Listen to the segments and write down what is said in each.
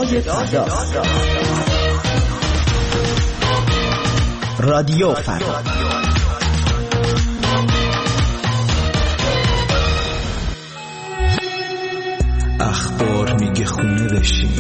فردا. رادیو فردا. اخبار میگه خونه بشین،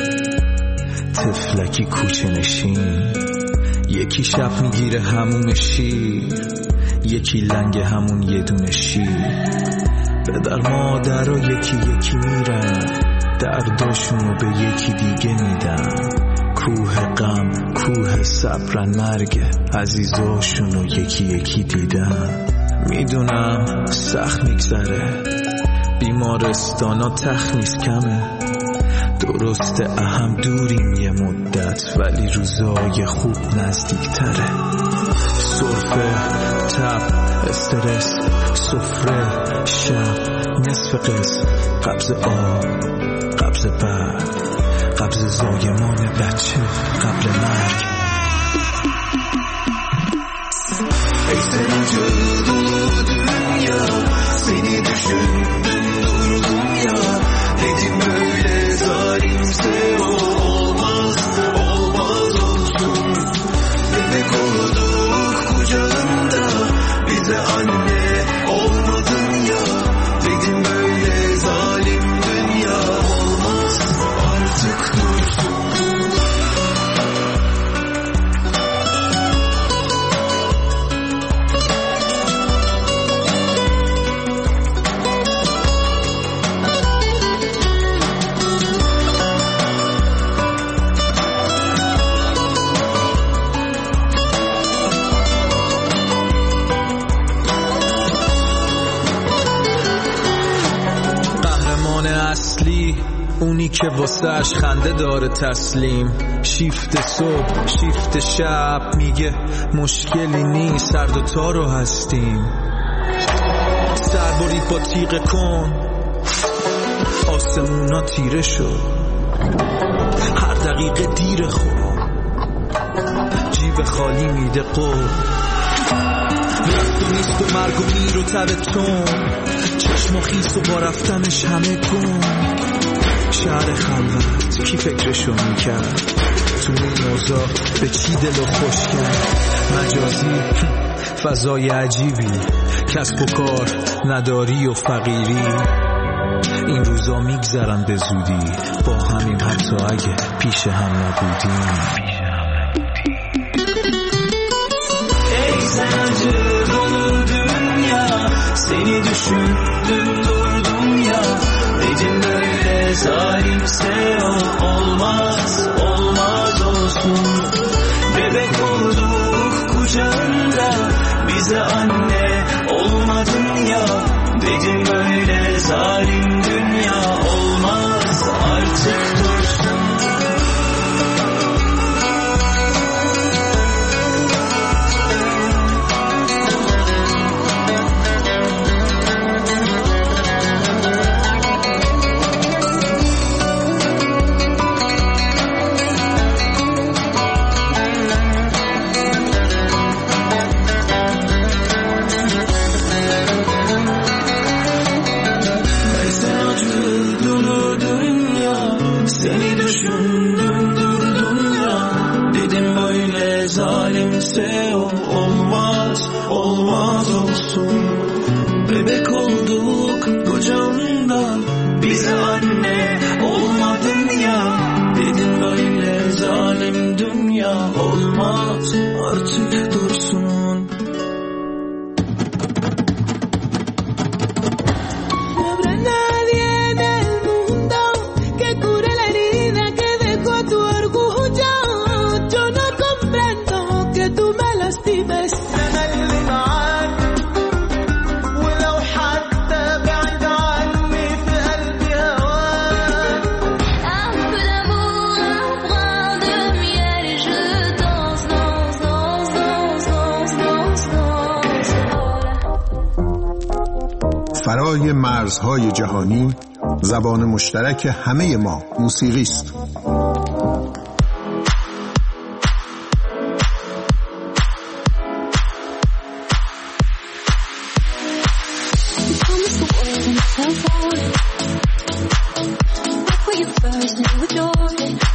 تفلکی کوچه نشین، یکی شب میگیره همون شیر، یکی لنگ همون یه دونه شیر. پدر مادر و یکی یکی میرن، درداشونو به یکی دیگه میدن. کوه غم کوه صبرن، مرگ عزیزاشونو یکی یکی دیدن. میدونم سخت میگذره، بیمارستانا تخمیز کمه، درسته اهم دوریم یه مدت، ولی روزای خوب نزدیک تره. سرفه، تب، استرس، سفره، شب، نصف قسم، قبض آب، قبض برد، قبض زایمان بچه قبل مرگ. ای سنجل dolu dünya, seni düşündüm durdum ya. Dedim böyle zalimse olmaz, olmaz olsun. Bebek olduk kucağında, bize anne olmadın ya. Dedim böyle zalim dünya, olmaz artık dursun. اونی که واسهش خنده داره تسلیم، شیفت صبح شیفت شب، میگه مشکلی نیست هر دوتا رو هستیم. سربرید با تیغ کن، آسمونا تیره شد، هر دقیقه دیر خود، جیب خالی میده قول. رفت و نیست و مرگ و میر و تب تون، چشم و خیس و با رفتنش همه کن. شهر خلوت کی فکرشو میکرد، تو این اوضاع به چی دلو خوش کرد. مجازی فضای عجیبی، کسب و کار نداری و فقیری. این روزا میگذرن به زودی، با همیم حتی اگه پیش هم نبودیم. ای زنجیر dolu dünya, seni düşündüm durdum ya. Dedim böyle zalimse olmaz, olmaz olsun. Bebek olduk kucağında, bize anne olmadın ya. Dedim böyle zalim dünya, olmaz artık dursun. Olmaz, olmaz olsun. Bebek olduk kucağında, bize anne olmadın ya. Dedim böyle zalim dünya, olmaz artık dursun. فرای مرزهای جهانی، زبان مشترک همه ما موسیقی است. First, and with joy.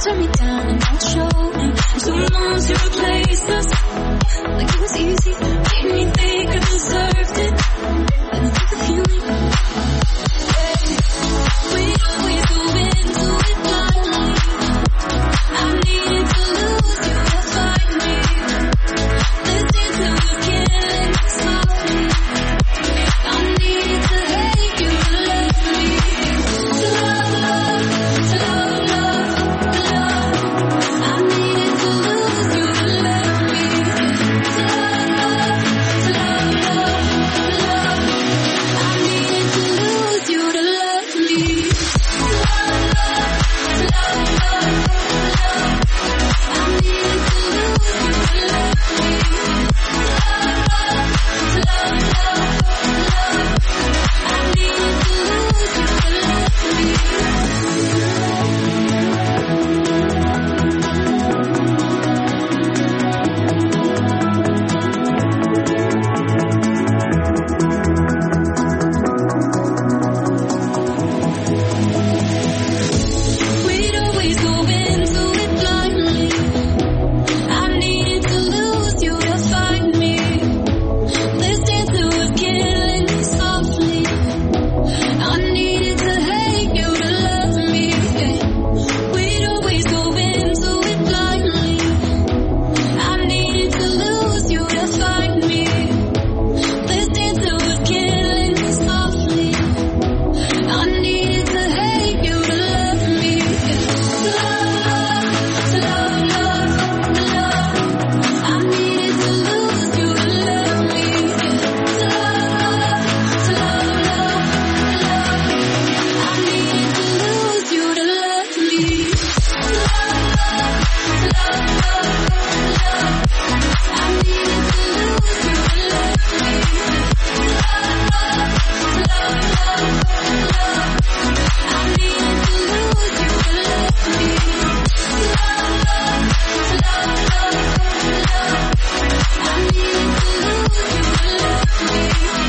turn me down and don't show me. Zoom on to replace us, like it was easy. Made me think I deserved it, and I think the feeling. We'd always go into it blindly. I needed to lose you to find me. Listen to the killing softly. I needed to hate you to love me. To love, to love, love. I needed to lose you to love me. To love, to love, love. I needed to lose you to love me. To love, to love, love. I needed to lose you to love me. To love, love, love. I needed to lose you to love me. We'd always go into it blindly. I needed to lose you to find me. Listen to it killing me softly. I needed to hate you to love me. We'd always go into it blindly. I needed to lose you to find me. Listen to it killing me softly. I needed to hate you to love me. To love, love, love. I needed to lose you to love me. To love, love, love. I needed to lose you to love me. To love, love, love. I needed to lose you to love me. To love, love, love. I needed to lose you to love me. To love, love, love. I needed to lose you to love me.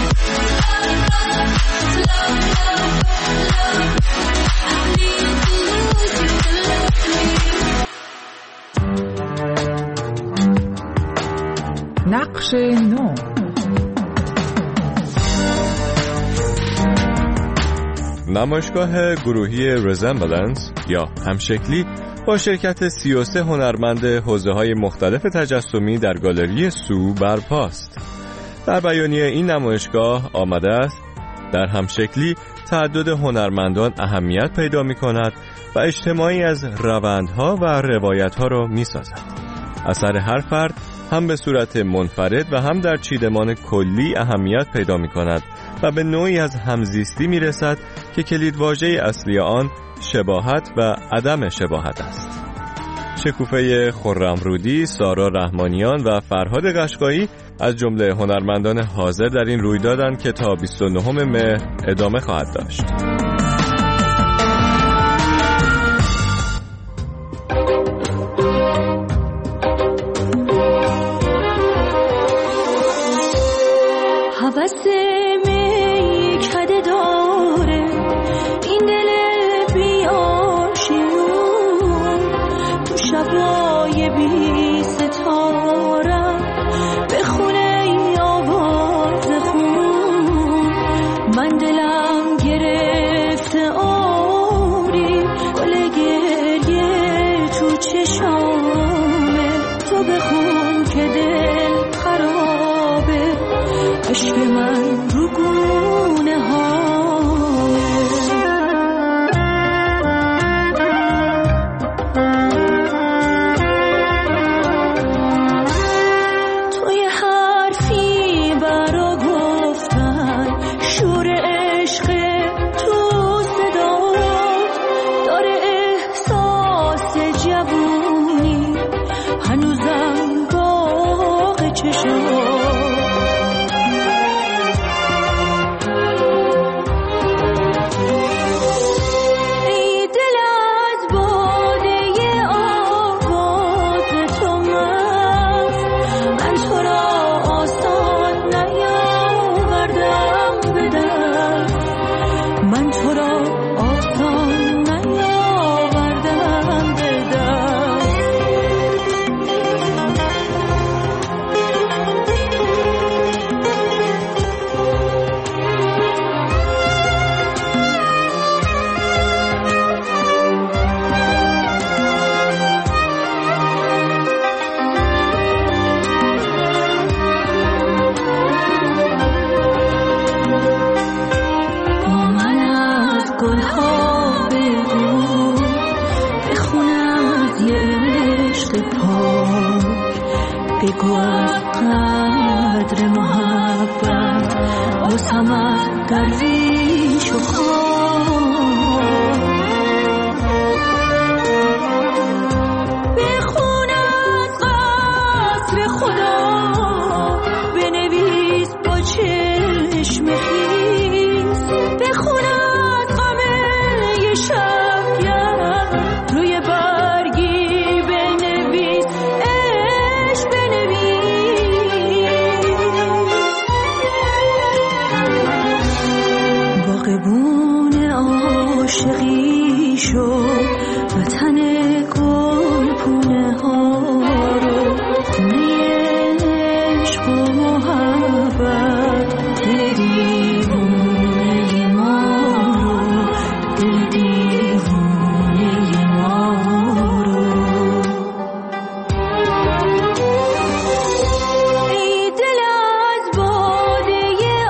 To love, love, love. I needed to lose you to love me. نقش نو. نمایشگاه گروهی رزمبلنس یا همشکلی با شرکت 33 هنرمند حوزه‌های مختلف تجسمی در گالری سو برپاست. در بیانیه این نمایشگاه آمده است در همشکلی تعدد هنرمندان اهمیت پیدا می‌کند و اجتماعی از روندها و روایت‌ها را می‌سازد. اثر هر فرد هم به صورت منفرد و هم در چیدمان کلی اهمیت پیدا می‌کند و به نوعی از همزیستی می‌رسد که کلیدواژه اصلی آن شباهت و عدم شباهت است. شکوفه خرمرودی، سارا رحمانیان و فرهاد قشقایی از جمله هنرمندان حاضر در این رویدادند که تا 29 مهر ادامه خواهد داشت. من تو را آسان نیاوردم به دست. یه عشق پاک، بگو از قدر محبت واسم از درویش و خاک. بخون از قصر خدا، بنویس با چشم خیس، بخون از غم یه شبگرد روی برگی بنویس، عشق بنویس. باغبون عاشقی شد وطن گل پونه ها رو، خونه عشق و محبت، دل دیوونه ما رو، دل دیوونه ما رو. ای دل از باده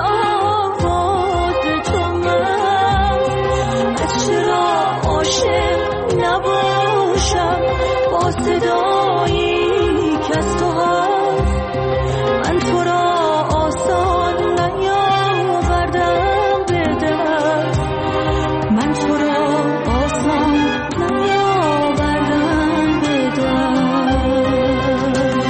آواز تو من، از چرا عاشق نباشم با صدایی که از تو هست. من تو را آسان نیاوردم به دست، من تو را آسان نیاوردم به دست.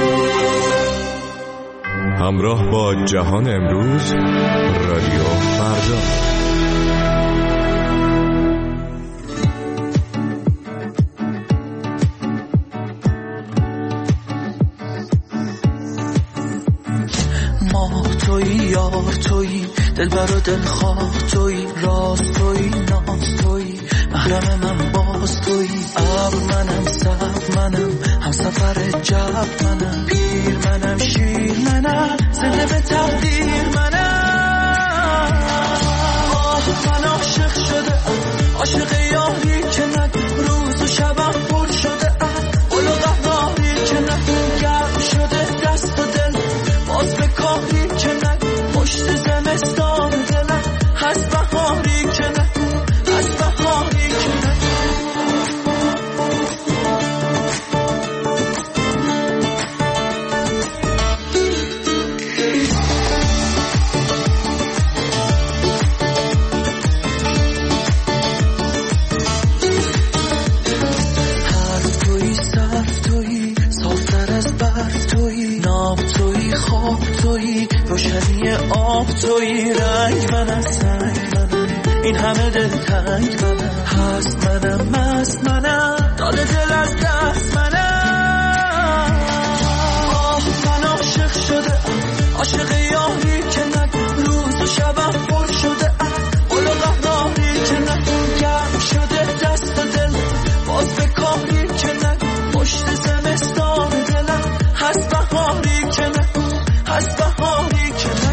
همراه با جهان امروز، رادیو فردا. ما تویی، یار تویی، دلبر و دلخواه تویی، راست تویی، ناز تویی، محرم من باز تویی. ابر منم، سبز منم، هم سفر جب منم، پیر منم، شیر منم، زنده به تقدیر منم. آه من عاشق شده، عاشق یاری که نگو روز و شبم پر شده، قل و قهاری که نگو گرم شده دست و دل، باز به کاری که نگو پشت زمستان دلم، هست بهاری که نگو، هست بهاری که نگو. حرف تویی، صرف تویی، صافتر از برف تویی، ناب تویی، خواب تویی، روشنی آب تویی. رنگ منم، سنگ منم، این همه دل تنگ منم، هست منم، مست منم، داده دل از دست منم. آه من عاشق شده، عاشق یاری که نگو روز و شبم پر شده، قل و قهاری که نگو گرم شده دست و دل، باز به کاری که نگو پشت زمستان دلم، هست بهاری که نگو، هست بهاری که نگو.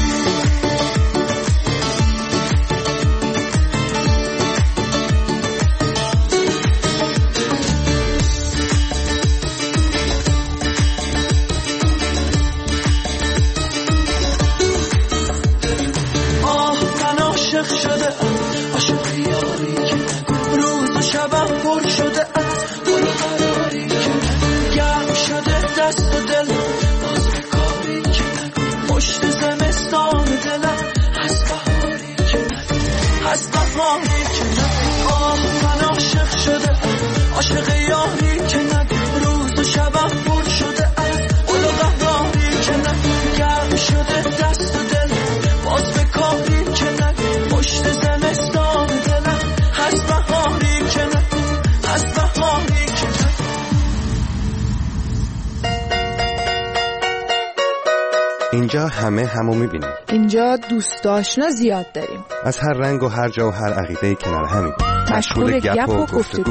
آه من عاشق شده، عاشق یاری که نگو روز و شبم پر شده، قل و قراری که نگو گرم شده دست و دل، باز به کاری که نگو پشت زمستان دلم، هست بهاری که نگو، هست بهاری که نگو. آه من عاشق شده، عاشق یاری که نگو روز و شبم پر شده، قل و قهاری که نگو گرم شده دست و دل، باز به کاری که نگو پشت زمستان دلم، هست بهاری که نگو، هست بهاری که نگو. اینجا همه همو میبینیم. اینجا دوست آشنا زیاد داریم. از هر رنگ و هر جا و هر عقیده‌ای کنار همیم. مشغول گپ و گفتگو.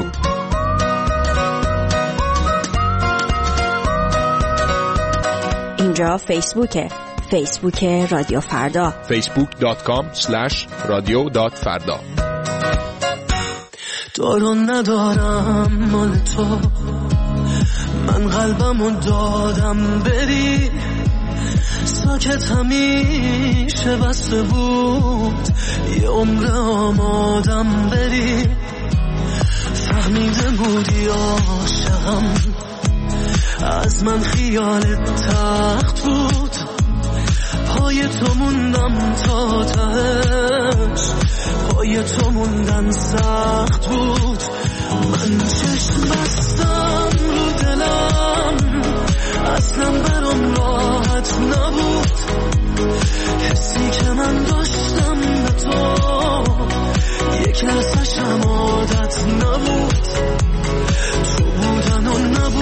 اینجا فیسبوکه، فیسبوک رادیو فردا، facebook.com/radio.farda. دارو ندارم مال تو، من قلبمو دادم بری، ساکت همیشه بسته بود، یه عمر آمادم بری. فهمیده بودی عاشقم، از من خیالت تخت بود، پای تو موندم تا تهش، پای تو موندن سخت بود. من چشم بستم رو دلم، اصلا برام راحت نبود، حسی که من داشتم به تو یک لحظه‌شم عادت نبود، تو بودن و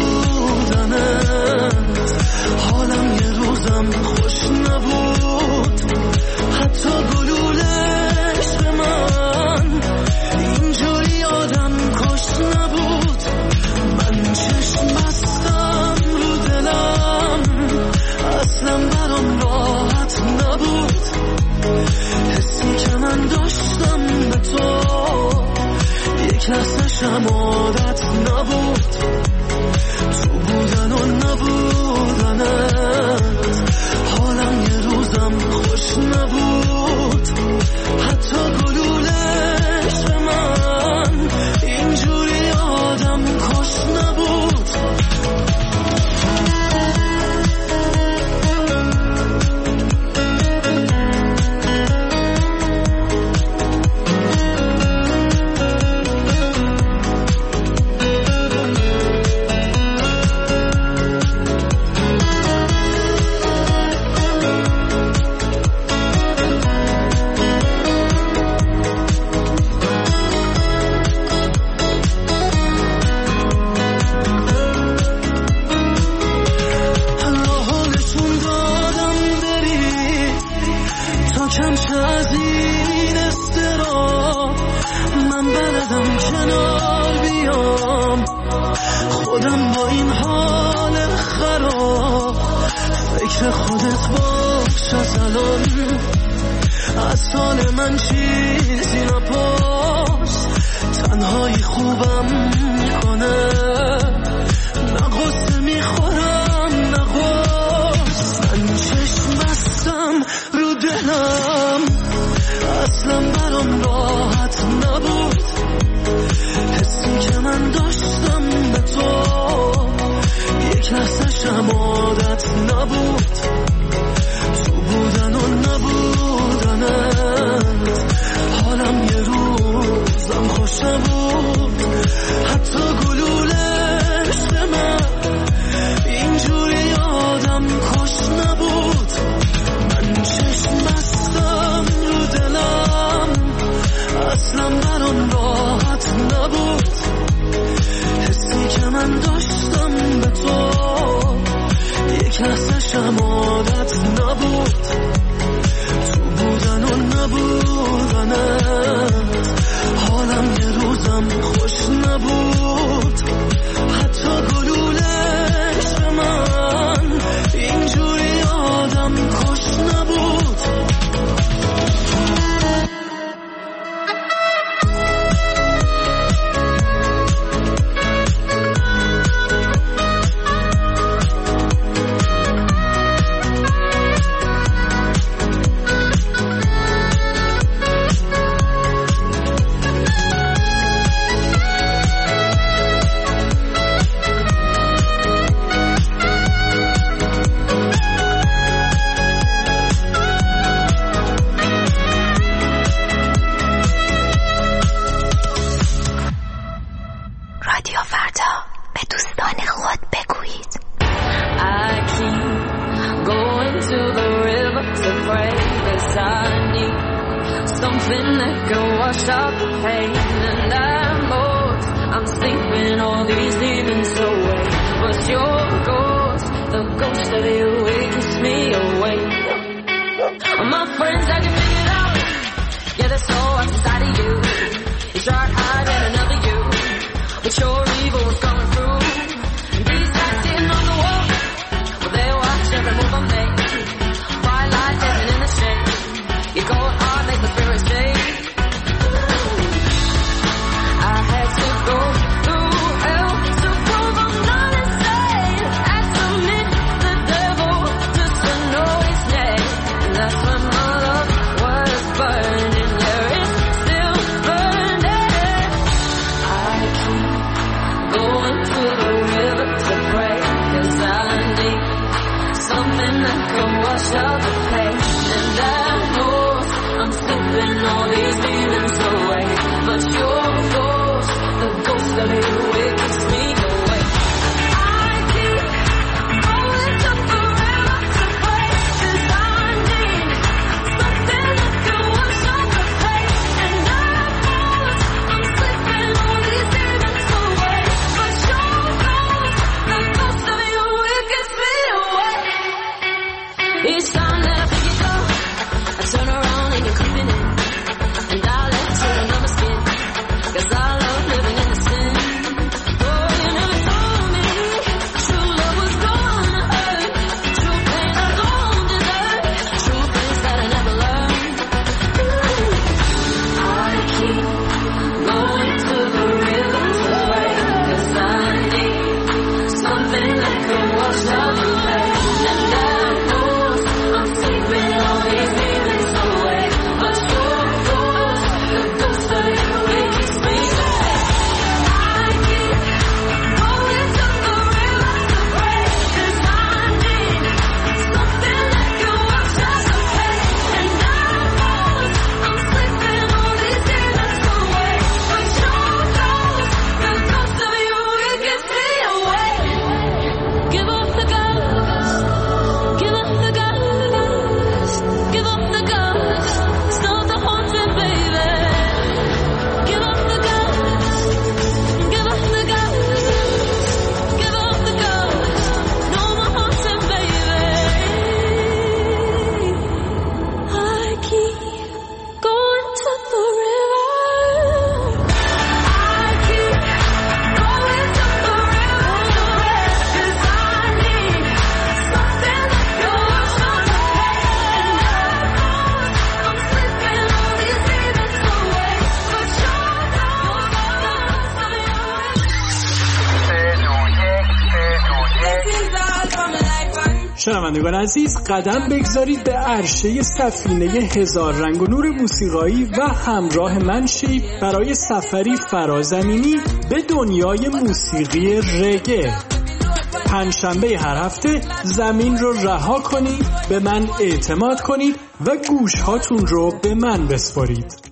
نبودنت حالم یه روزم خوش نبود، حتی گلولش به من اینجوری آدم کش نبود. من چشم بستم رو دلم، اصلا برام راحت نبود، حسی که من داشتم به تو یک لحظه‌شم عادت نبود، تو بودن و نبودنت حالم یه روزم خوش نبود، حتی گلولش به من اینجوری آدم کش نبود. خودم با این حال خراب، فکر خودت باش از الان، از سال من چیزی نپرس، تنهایی خوبم میکنه، نه غصه میخورم نه غصه. من چشم بستم رو دلم، اصلا برام راحت نبود، حسی که من داشتم به تو یک لحظه‌شم عادت نبود، تو بودن و نبودنت حالم یه روزم خوش نبود، حتی گلولش به من اینجوری آدم کش نبود. من چشم بستم رو دلم، اصلا برام راحت نبود، حسی که من داشتم به تو یک لحظه‌شم عادت نبود، تو بودن و نبودنت حالم یه روزم خوش نبود، حتی گلولش به من اینجوری آدم کش نبود. شنوندگان عزیز، قدم بگذارید به عرشه سفینه هزار رنگ و نور موسیقایی و همراه من شید برای سفری فرازمینی به دنیای موسیقی رگه. پنجشنبه هر هفته زمین رو رها کنید، به من اعتماد کنید و گوش هاتون رو به من بسپارید.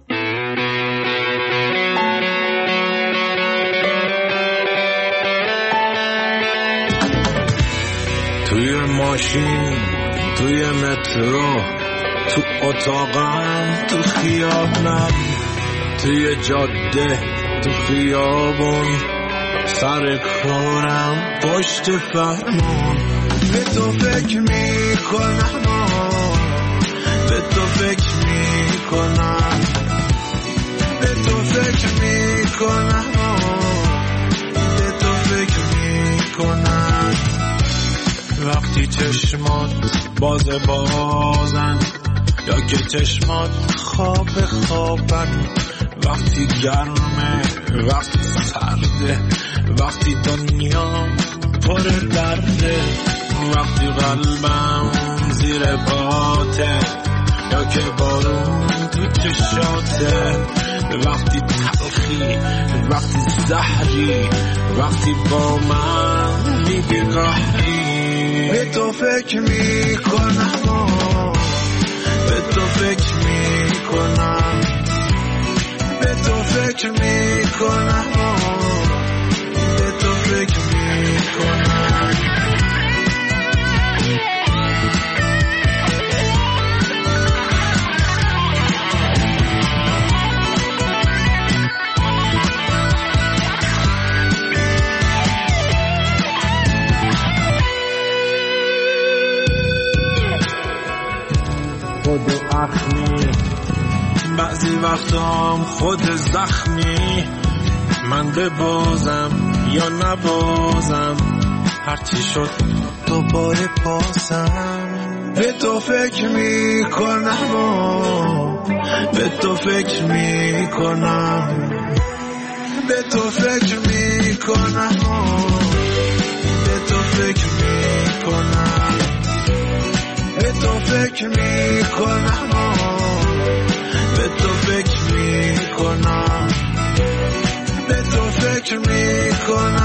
توی ماشین، توی مترو، تو اتاقم، تو خیابونم، توی جاده، تو خیابون، سر کارم، پشت فرمون. به تو فکر میکنم، به تو فکر میکنم، به تو فکر میکنم، به تو فکر میکنم. وقتی چشمات بازن یا که چشمات خوابن، وقتی گرمه، وقتی سرده، وقتی دنیا پر درده، وقتی قلبم زیر پاته یا که بارون تو چشاته، وقتی تلخی، وقتی زهری، وقتی با من میگی قهری. به تو فکر میکنم، به تو فکر میکنم، به تو فکر میکنم، به تو فکر میکنم. خود اخمی، بعضی وقتام خود زخمی، من ببازم یا نبازم، هرچی شد دوباره پاسم. به تو فکر میکنم، به تو فکر میکنم، به تو فکر میکنم، به تو فکر میکنم، به تو فکر میکنم، به تو فکر میکنم، به تو فکر میکنم.